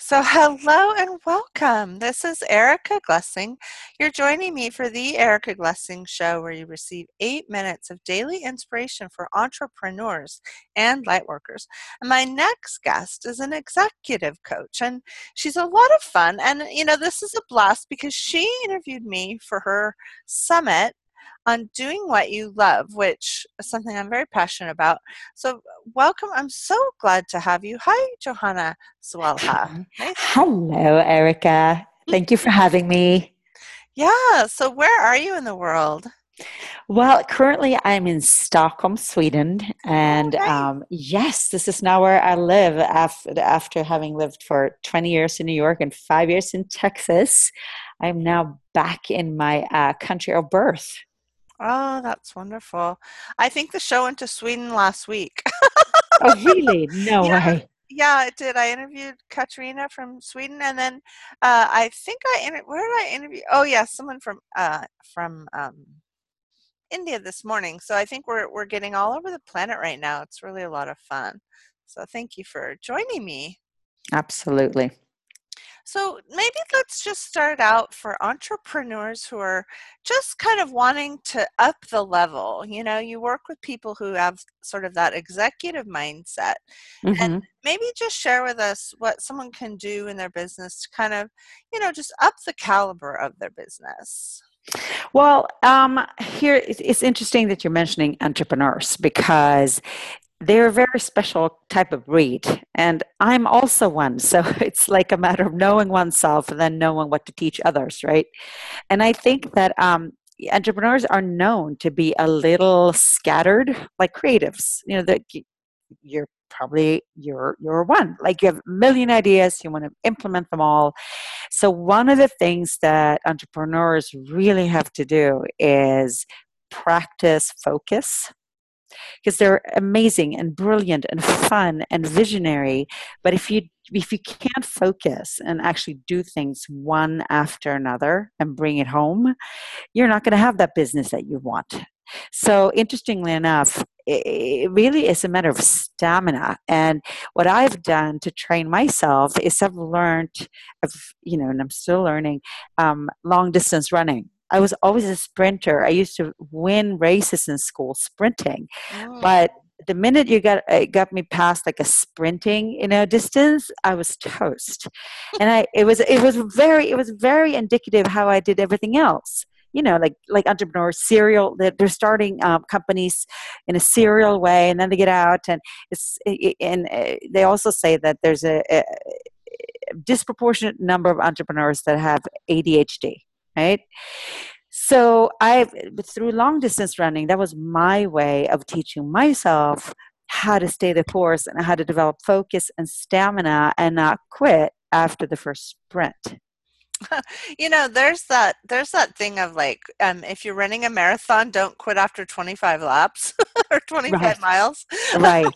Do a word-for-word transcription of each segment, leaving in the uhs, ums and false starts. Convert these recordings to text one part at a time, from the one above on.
So, hello and welcome. This is Erica Glessing. You're joining me for the Erica Glessing Show, where you receive eight minutes of daily inspiration for entrepreneurs and lightworkers. And my next guest is an executive coach, and she's a lot of fun. And, you know, this is a blast because she interviewed me for her summit on doing what you love, which is something I'm very passionate about. So, welcome. I'm so glad to have you. Hi, Johanna Swalha. Nice. Hello, Erica. Thank you for having me. Yeah. So, where are you in the world? Well, currently I'm in Stockholm, Sweden, Oh, and nice. um, yes, this is now where I live after after having lived for twenty years in New York and five years in Texas. I'm now back in my uh, country of birth. Oh, that's wonderful. I think the show went to Sweden last week. Oh, really? No Yeah. way. Yeah, it did. I interviewed Katarina from Sweden, and then uh, I think I inter- where did I interview? Oh, yeah, someone from uh, from um, India this morning. So I think we're we're getting all over the planet right now. It's really a lot of fun. So thank you for joining me. Absolutely. So maybe let's just start out for entrepreneurs who are just kind of wanting to up the level. You know, you work with people who have sort of that executive mindset, and hmm maybe just share with us what someone can do in their business to kind of, you know, just up the caliber of their business. Well, um, here it's, it's interesting that you're mentioning entrepreneurs because they're a very special type of breed, and I'm also one. So it's like a matter of knowing oneself and then knowing what to teach others, right? And I think that um, entrepreneurs are known to be a little scattered, like creatives. You know, that you're probably you're you're one. Like you have a million ideas, you want to implement them all. So one of the things that entrepreneurs really have to do is practice focus because they're amazing and brilliant and fun and visionary. But if you if you can't focus and actually do things one after another and bring it home, you're not going to have that business that you want. So interestingly enough, it really is a matter of stamina. And what I've done to train myself is I've learned, of, you know, and I'm still learning um, long distance running. I was always a sprinter. I used to win races in school sprinting, Mm. but the minute you got uh, got me past like a sprinting, you know, distance, I was toast. And I it was it was very it was very indicative how I did everything else. You know, like like entrepreneurs, serial. They're, they're starting um, companies in a serial way, and then they get out, and it's and uh, they also say that there's a, a disproportionate number of entrepreneurs that have A D H D, right? So I, through long distance running, that was my way of teaching myself how to stay the course and how to develop focus and stamina and not quit after the first sprint. You know, there's that there's that thing of like, um, if you're running a marathon, don't quit after twenty-five laps or twenty-five Right, miles. right,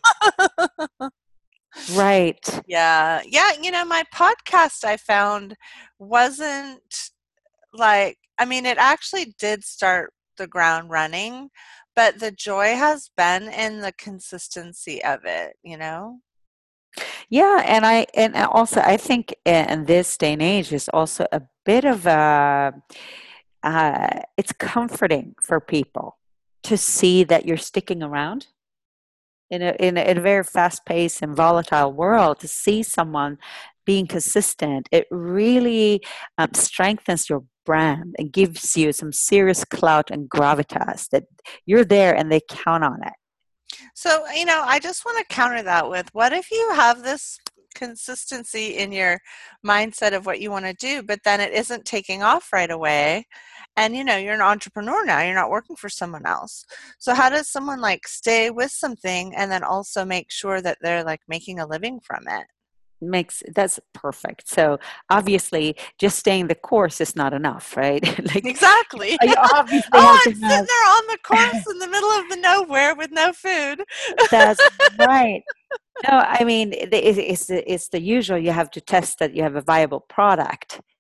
right. Yeah. Yeah, you know, my podcast I found wasn't like, I mean, it actually did start the ground running, but the joy has been in the consistency of it, you know? Yeah, and I and also I think in this day and age is also a bit of a uh, it's comforting for people to see that you're sticking around in a, in a, in a very fast paced and volatile world. To see someone being consistent, it really um, strengthens your brand and gives you some serious clout and gravitas that you're there and they count on it. So, you know, I just want to counter that with, what if you have this consistency in your mindset of what you want to do, but then it isn't taking off right away? And, you know, you're an entrepreneur now, you're not working for someone else. So, how does someone like stay with something and then also make sure that they're like making a living from it? Makes that's perfect. So obviously, just staying the course is not enough, right? Like Exactly. you obviously have Oh, to I'm sitting have. there on the course in the middle of the nowhere with no food. That's right. No, I mean, it- it's, it's, the- it's the usual. You have to test that you have a viable product.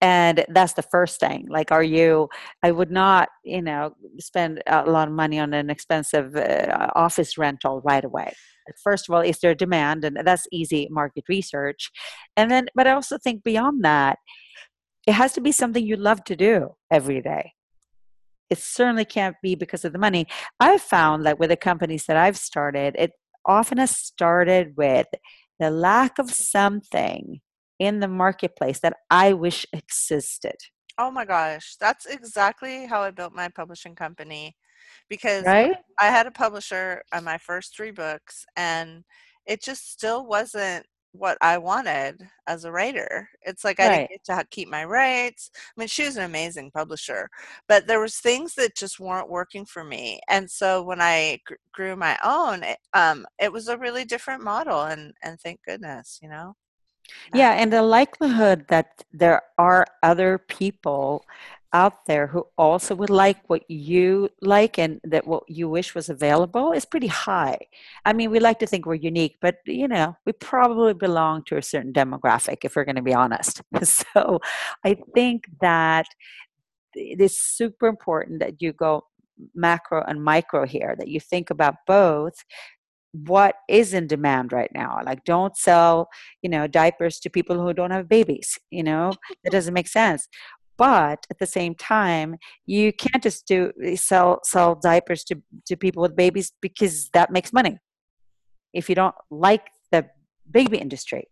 And that's the first thing. Like, are you, I would not, you know, spend a lot of money on an expensive uh, office rental right away. First of all, is there demand? And that's easy market research. And then, but I also think beyond that, it has to be something you love to do every day. It certainly can't be because of the money. I've found that with the companies that I've started, it often has started with the lack of something in the marketplace that I wish existed, Oh my gosh, that's exactly how I built my publishing company because right? I had a publisher on my first three books, and it just still wasn't what I wanted as a writer. It's like I didn't Right. get to ha keep my rights. I mean, she was an amazing publisher, but there was things that just weren't working for me, and so when I gr grew my own, it, um, it was a really different model, and and thank goodness, you know? Yeah, and the likelihood that there are other people out there who also would like what you like and that what you wish was available is pretty high. I mean, we like to think we're unique, but you know, we probably belong to a certain demographic if we're going to be honest. So I think that it is super important that you go macro and micro here, that you think about both what is in demand right now. Like, don't sell, you know, diapers to people who don't have babies, you know, that doesn't make sense. But at the same time, you can't just do sell sell diapers to, to people with babies because that makes money. If you don't like the baby industry,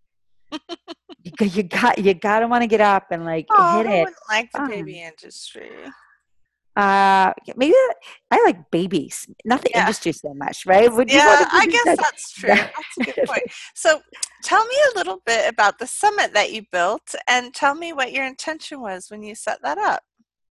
you, got- you got you gotta want to get up and like Oh, hit who it. wouldn't like the Fun. baby industry? Uh, maybe I like babies, not the Yeah. industry so much, right? Would you want Yeah, to I be guess that? that's true. that That's a good point. So, tell me a little bit about the summit that you built and tell me what your intention was when you set that up.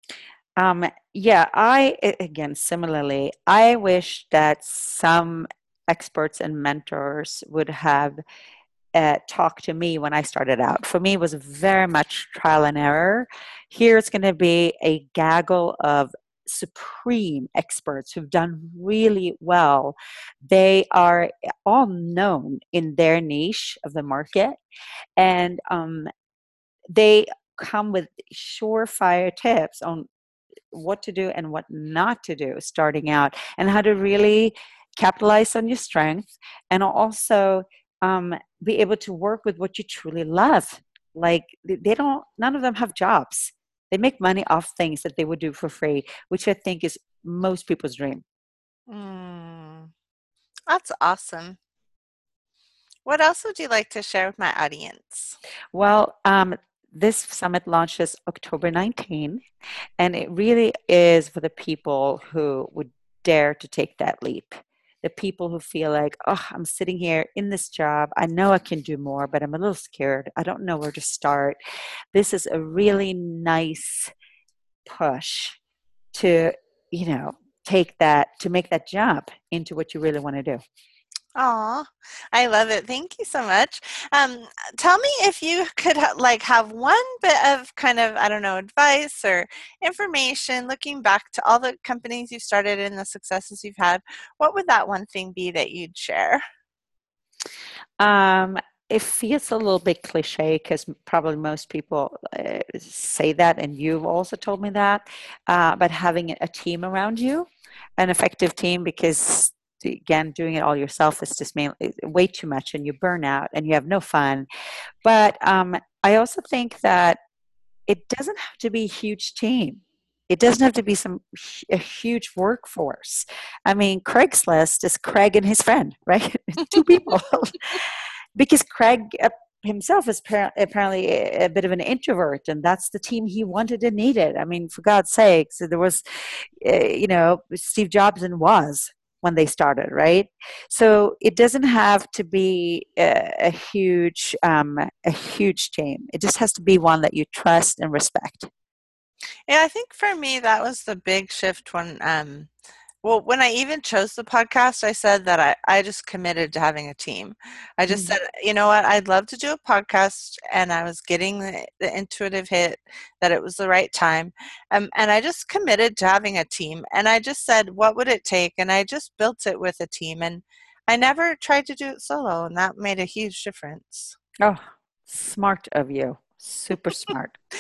um, yeah, I a- again similarly, I wish that some experts and mentors would have uh, talked to me when I started out. For me, it was very much trial and error. Here, it's going to be a gaggle of supreme experts who've done really well. They are all known in their niche of the market, and um, they come with surefire tips on what to do and what not to do starting out, and how to really capitalize on your strengths, and also um, be able to work with what you truly love. Like, they don't, none of them have jobs. They make money off things that they would do for free, which I think is most people's dream. Mm, that's awesome. What else would you like to share with my audience? Well, um, this summit launches October nineteenth, and it really is for the people who would dare to take that leap. The people who feel like, oh, I'm sitting here in this job. I know I can do more, but I'm a little scared. I don't know where to start. This is a really nice push to, you know, take that, to make that jump into what you really want to do. Aw, I love it. Thank you so much. Um, tell me if you could ha like have one bit of kind of, I don't know, advice or information looking back to all the companies you've started and the successes you've had. What would that one thing be that you'd share? Um, it feels a little bit cliche because probably most people uh, say that, and you've also told me that. Uh, but having a team around you, an effective team, because again, doing it all yourself is just mainly way too much, and you burn out and you have no fun. But um, I also think that it doesn't have to be a huge team. It doesn't have to be some a huge workforce. I mean, Craigslist is Craig and his friend, right? Two people. Because Craig uh, himself is par- apparently a, a bit of an introvert, and that's the team he wanted and needed. I mean, for God's sakes, there was, uh, you know, Steve Jobs and was when they started, right? So it doesn't have to be a, a huge, um, a huge team. It just has to be one that you trust and respect. Yeah, I think for me that was the big shift when um well, when I even chose the podcast, I said that I, I just committed to having a team. I just Mm. said, you know what, I'd love to do a podcast, and I was getting the, the intuitive hit that it was the right time. Um, and I just committed to having a team. And I just said, what would it take? And I just built it with a team. And I never tried to do it solo, and that made a huge difference. Oh, smart of you. Super smart.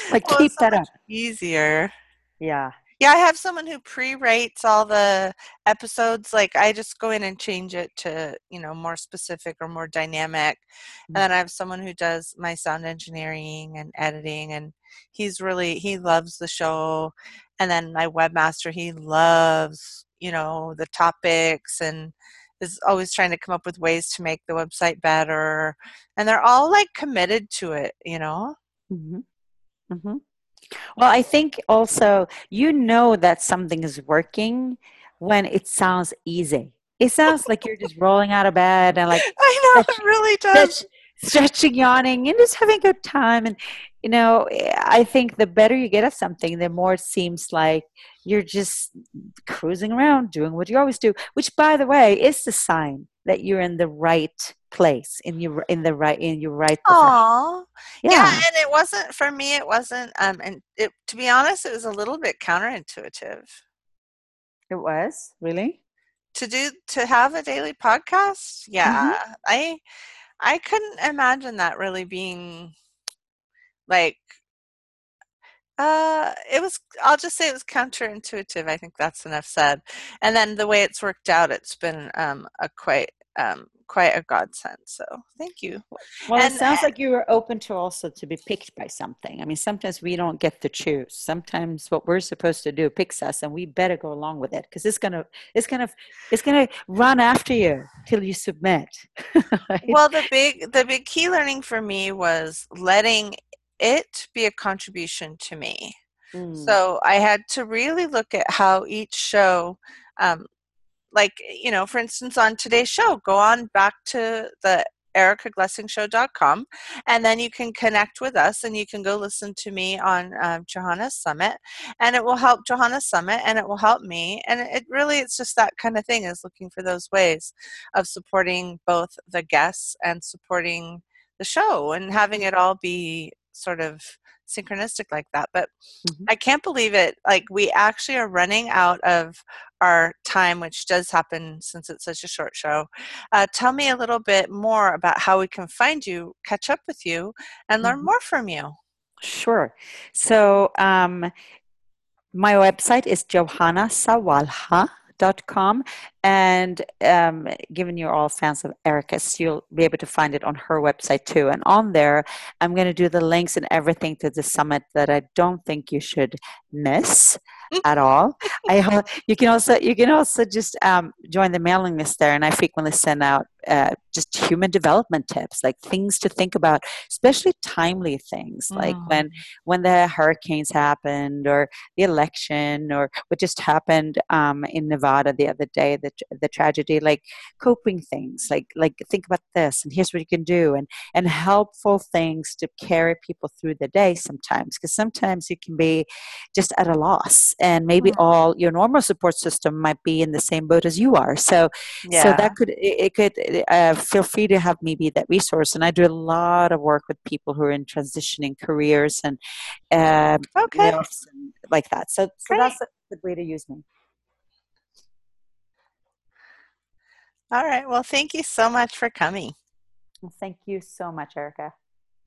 Like, Well, it's keep so that much up. easier. Yeah. Yeah, I have someone who pre-writes all the episodes. Like, I just go in and change it to, you know, more specific or more dynamic. And then I have someone who does my sound engineering and editing, and he's really he loves the show. And then my webmaster, he loves, you know, the topics and is always trying to come up with ways to make the website better. And they're all like committed to it, you know? Mm-hmm. Mm-hmm. Well, I think also you know that something is working when it sounds easy. It sounds like you're just rolling out of bed and like I know, it stretching, really stretch, does. stretching, yawning, and just having a good time. And, you know, I think the better you get at something, the more it seems like you're just cruising around doing what you always do, which, by the way, is the sign that you're in the right place, in your in the right in your right profession. Aw. Yeah, Yeah, and it wasn't for me, it wasn't, um, and it to be honest, it was a little bit counterintuitive. it was really. To do to have a daily podcast? Mm-hmm. Yeah. I I couldn't imagine that really being like, uh, it was I'll just say it was counterintuitive, I think that's enough said. And then the way it's worked out, it's been, um, a quite, um, quite a godsend, so thank you. Well, it And sounds like you were open to also to be picked by something. I mean, sometimes we don't get to choose. Sometimes what we're supposed to do picks us, and we better go along with it because it's gonna, it's gonna, it's gonna run after you till you submit. Right? Well, the big the big key learning for me was letting it be a contribution to me. Mm. So I had to really look at how each show, um, like, you know, for instance, on today's show, go on back to the erica glessing show dot com, and then you can connect with us and you can go listen to me on um, Johanna's Summit, and it will help Johanna's Summit and it will help me. And it really, it's just that kind of thing, is looking for those ways of supporting both the guests and supporting the show and having it all be sort of synchronistic like that. But Mhm. I can't believe it. Like, we actually are running out of our time, which does happen since it's such a short show. Uh, tell me a little bit more about how we can find you, catch up with you, and learn Mhm. more from you. Sure. So, um, my website is johanna sawalha dot com. And um, given you're all fans of Erica's, you'll be able to find it on her website too. And on there, I'm going to do the links and everything to the summit that I don't think you should miss at all. I ho- you can also you can also just um, join the mailing list there, and I frequently send out uh, just human development tips, like things to think about, especially timely things, like when Mm. when the hurricanes happened, or the election, or what just happened um, in Nevada the other day, the, the tragedy, like coping things, like like think about this, and here's what you can do, and and helpful things to carry people through the day sometimes, because sometimes you can be just at a loss, and maybe Mm. all your normal support system might be in the same boat as you are. So so Yeah. that could it, it could uh, feel free to have me be that resource. And I do a lot of work with people who are in transitioning careers and uh, Okay. layoffs and like that. So, so Great. that's a good way to use me. All right. Well, thank you so much for coming. Well, thank you so much, Erica.